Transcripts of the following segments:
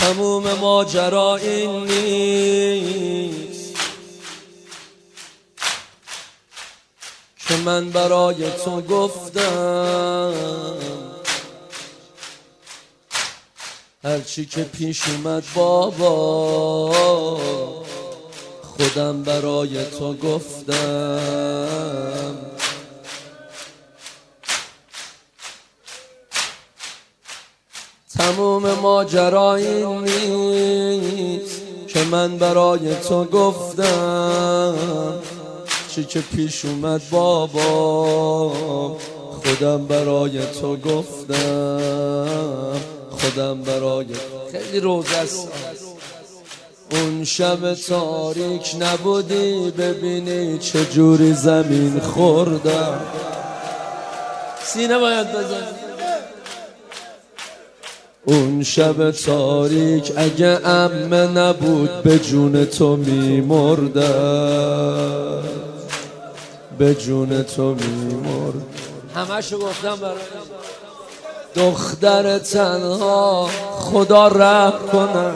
تموم ماجرا این نیست که من برای تو گفتم هرچی که پیش اومد بابا خودم برای تو گفتم. تموم ماجرا این نیست که من برای تو گفتم چی که پیش اومد بابا خودم برای تو گفتم. خودم برای خیلی روزه است. اون شب تاریک نبودی ببینی چجوری زمین خوردم. سینه باید بزن. اون شب تاریک اگه عمه نبود به جون تو میمردم. به جون تو میمردم. همشو گفتم برای دختر تنها خدا رحم کنه.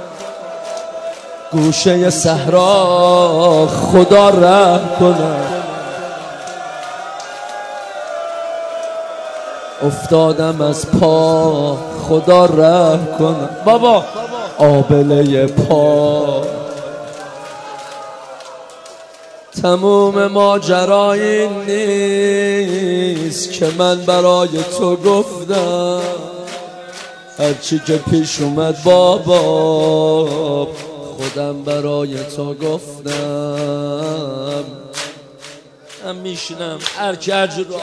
گوشه صحرا خدا رحم کنه. افتادم از پا خدا رحم کنه. بابا آبله پا. تموم ماجرا این نیست که من برای تو گفتم هرچی که پیش اومد بابا خودم برای تو گفتم. من میشینم هر رو.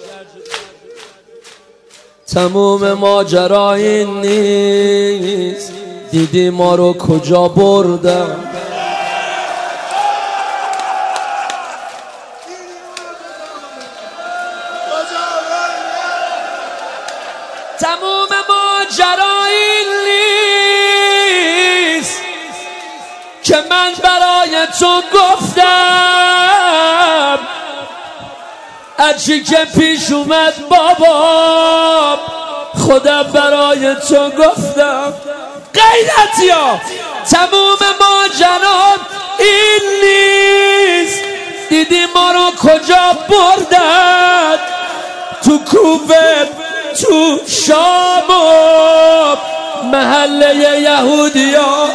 تموم ماجرا این نیست دیدی ما رو کجا بردم. تموم ماجرا این نیست که من برای تو گفتم هرچی که پیش اومد بابا خودم برای تو گفتم. غیرتیا تموم ماجرا این نیست دیدی ما رو کجا بردن. تو کوفه تو شام و محله یهودیا.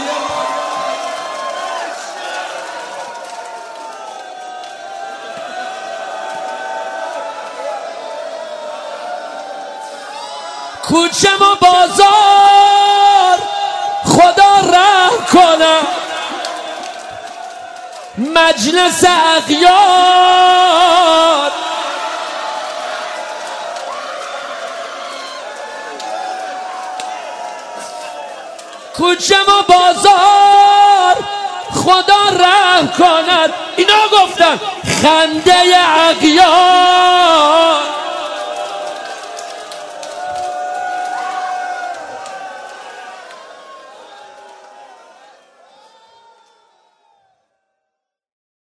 کوچه و بازار خدا رحم کنه. مجلس اغیار کوچه و بازار خدا رحم کند. اینا گفتن خنده اغیار.